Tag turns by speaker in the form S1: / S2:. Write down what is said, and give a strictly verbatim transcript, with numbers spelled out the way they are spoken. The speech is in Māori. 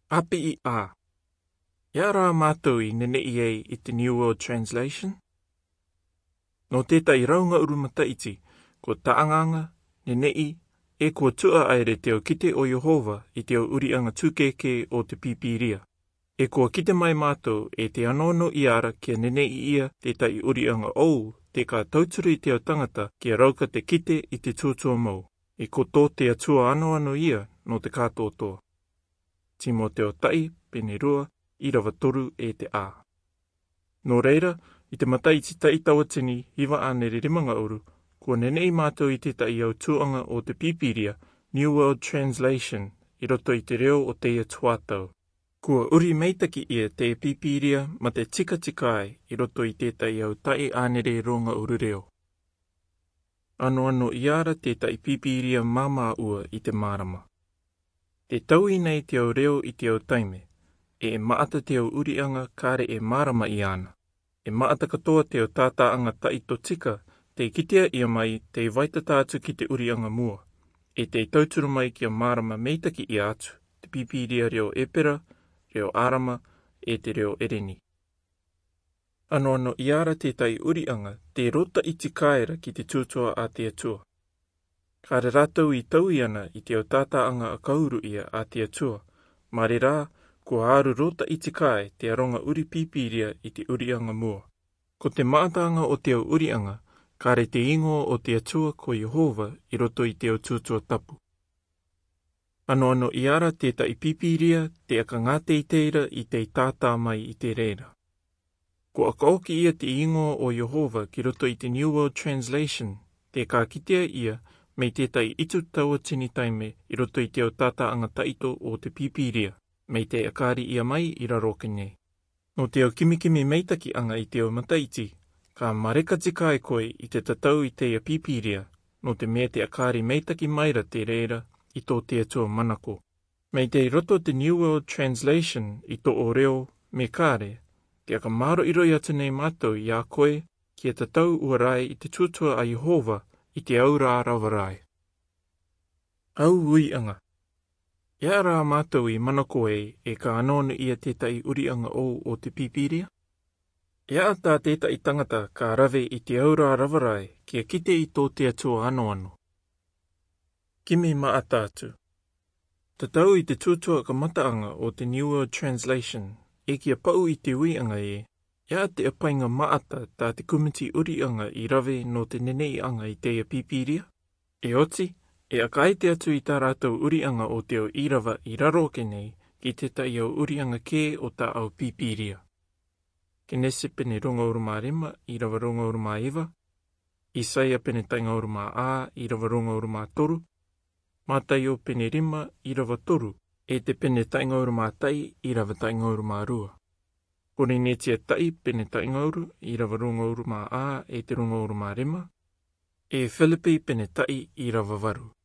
S1: Api I a. Ia rā mātou I nene I ei I te New World Translation. No tētai raunga urumataiti, ko taanganga, nene I, e kua tua aere teo kite o Yehova I teo urianga tūkeke o te pipiria. E kua kite mai mātou e te anono I ara kia nene I ia tētai urianga ou te ka tauturu I teo tangata kia rauka te kite I te tuatua mau. E ko tō te atua ano ano ia no te kātotoa. Timoteo tai, pene rua, I rawa toru e te ā. Nō reira, I te mataiti tai tawatini hiwa ānere rimanga uru, kua nenei mātou I te tai au tuanga o te pipiria, New World Translation, I roto I te reo o teia tuatau. Kua uri meitaki ia te pipiria ma te tika tikai I roto I te tai au tai ānere ronga uru reo. Ano ano I ara te tai pipiria mama ua I te marama. Te taui nei te au reo I te au taime, e e maata te au urianga kare e marama I ana. E maata katoa te au tātaanga tai to tika, te kitea ia mai te waita tātu ki te urianga mua, e te tauturu mai kia marama meitaki I atu, te pipiria reo epera, reo arama, e te reo ereni. Ano ano I ara te tai urianga, te rota I te kaera ki te tuatua a te atua. Kare rātou I taui ana I te au tātaanga a kauru ia a te atua, mare rā, kua aru rota I te kai te aronga uri pipiria I te urianga mua. Ko te maatanga o te au urianga, kare te ingo o te atua ko Yehova I roto I te au tuatua tapu. Ano ano I ara te tai pipiria te aka ngāte I teira I te tātā mai I te reira. Ko akaoki ia te ingo o Yehova ki roto I te New World Translation, te ka kitea ia, mei tētai itu taua tini taime I roto I te au tātaanga taito o te pipiria, mei te akari ia mai I raro nei. No te au kimikimi meitaki anga I te au mataiti, ka mareka tikai koe I te tatau I te pipiria, no te mea te akari meitaki maira te reira I tō te atua manako. Mei te roto te New World Translation I tō o reo, me kare, te aka maro I roi atu nei mātou I a koe, kia tatau ua rai I te tuatua a Yehova I te au rā rawarai. Au ui anga. Ia rā mātou I manako e e ka anonu ia tētai urianga ou o te pipiria. Ia tā tētai tangata ka rave I te au rā rawarai kia kite I tō te atua ano ano. Kimi maa tātu. Tatau I te tuatua ka mataanga o te New World Translation e kia pau I te uianga e, ia te apainga maata tā te kumiti urianga I rave no te nenei anga I teia pipiria. E oti, e akai te atu I tā rātou urianga o te au irawa I raro nei ki te tai au urianga kē o tā au pipiria. Ke nese pene runga uruma rima I rawa runga uruma iwa, Isaia pene tainga uruma ā I rawa runga uruma toru, Mātai o pene rima I rawa toru, e te pene tainga uruma tai I rawa tainga uruma rua. Kore netia tai pene tainga uru I rawa runga uruma ā e te runga uruma rima, e Filipi pene tai I rawa waru.